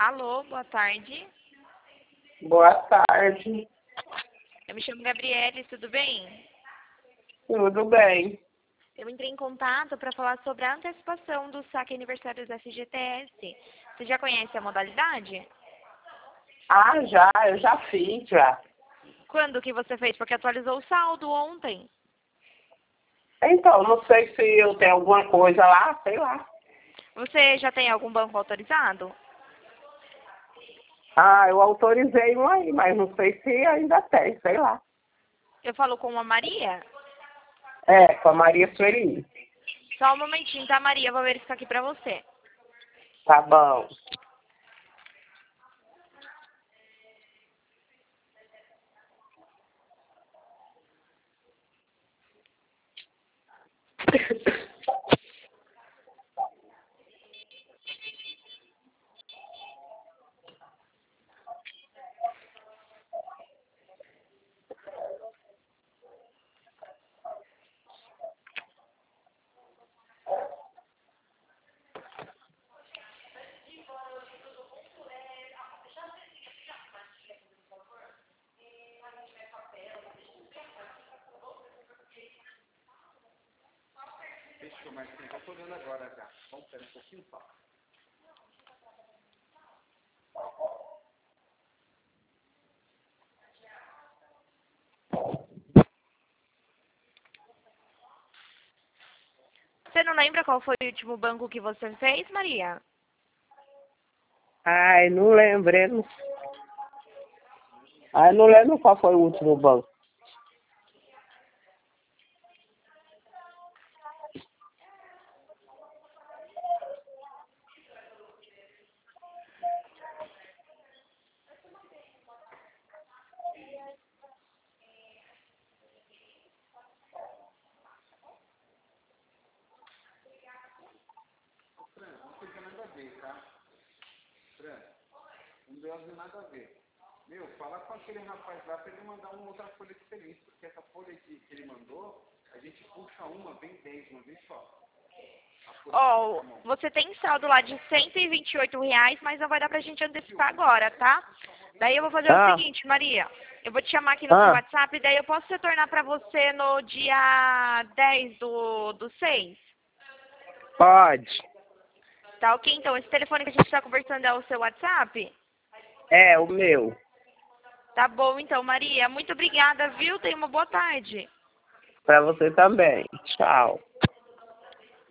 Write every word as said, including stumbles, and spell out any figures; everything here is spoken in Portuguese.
Alô, boa tarde. Boa tarde. Eu me chamo Gabriele, tudo bem? Tudo bem? Eu entrei em contato para falar sobre a antecipação do saque aniversário do F G T S. Você já conhece a modalidade? Ah, já, eu já fiz, já. Quando que você fez? Porque atualizou o saldo ontem. Então, não sei se eu tenho alguma coisa lá, sei lá. Você já tem algum banco autorizado? Ah, eu autorizei um aí, mas não sei se ainda tem, sei lá. Eu falo com a Maria? É, com a Maria Sueli. Só um momentinho, tá, Maria? Vou verificar aqui pra você. Tá bom. Fechou, mas eu tô olhando agora já. Vamos esperar um pouquinho só. Você não lembra qual foi o último banco que você fez, Maria? Ai, não lembro. Ai, não lembro qual foi o último banco. Fran, não tem nada a ver, tá? Fran, não deu nada a ver. Meu, fala com aquele rapaz lá pra ele mandar uma outra folha diferente, porque essa folha que, que ele mandou, a gente puxa uma, vem dez, uma vez só. Ó, você tem saldo lá de cento e vinte e oito reais, mas não vai dar pra gente antecipar agora, tá? Daí eu vou fazer o Ah, seguinte, Maria. Eu vou te chamar aqui no seu ah, WhatsApp, daí eu posso retornar pra você no dia dez do, do seis. pode. Tá ok? Então, esse telefone que a gente tá conversando é o seu WhatsApp? É, o meu. Tá bom, então, Maria. Muito obrigada, viu? Tenha uma boa tarde. Pra você também. Tchau.